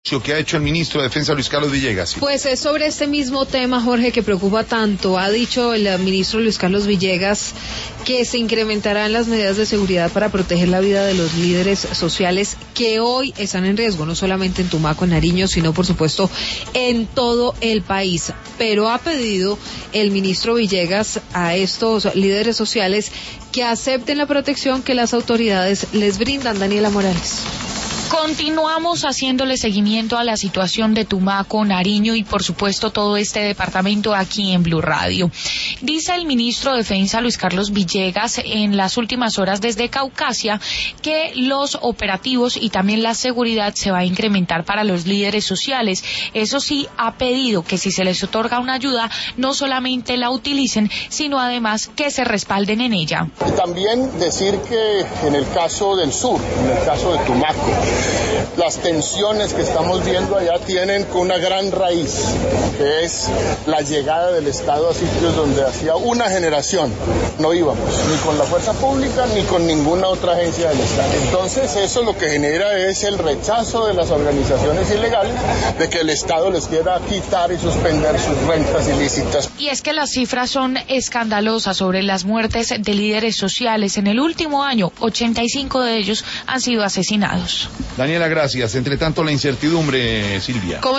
que ha hecho el ministro de Defensa Luis Carlos Villegas. Pues es sobre este mismo tema, Jorge, que preocupa tanto. Ha dicho el ministro Luis Carlos Villegas que se incrementarán las medidas de seguridad para proteger la vida de los líderes sociales que hoy están en riesgo, no solamente en Tumaco, en Nariño, sino por supuesto en todo el país. Pero ha pedido el ministro Villegas a estos líderes sociales que acepten la protección que las autoridades les brindan. Daniela Morales. Continuamos haciéndole seguimiento a la situación de Tumaco, Nariño y por supuesto todo este departamento aquí en Blue Radio. Dice el ministro de Defensa Luis Carlos Villegas en las últimas horas desde Caucasia que los operativos y también la seguridad se va a incrementar para los líderes sociales. Eso sí, ha pedido que si se les otorga una ayuda no solamente la utilicen, sino además que se respalden en ella. Y también decir que en el caso del sur, en el caso de Tumaco, las tensiones que estamos viendo allá tienen una gran raíz, que es la llegada del Estado a sitios donde hacía una generación no íbamos, ni con la fuerza pública, ni con ninguna otra agencia del Estado. Entonces eso lo que genera es el rechazo de las organizaciones ilegales de que el Estado les quiera quitar y suspender sus rentas ilícitas. Y es que las cifras son escandalosas sobre las muertes de líderes sociales. En el último año, 85 de ellos han sido asesinados. Daniela, gracias. Entre tanto, la incertidumbre, Silvia.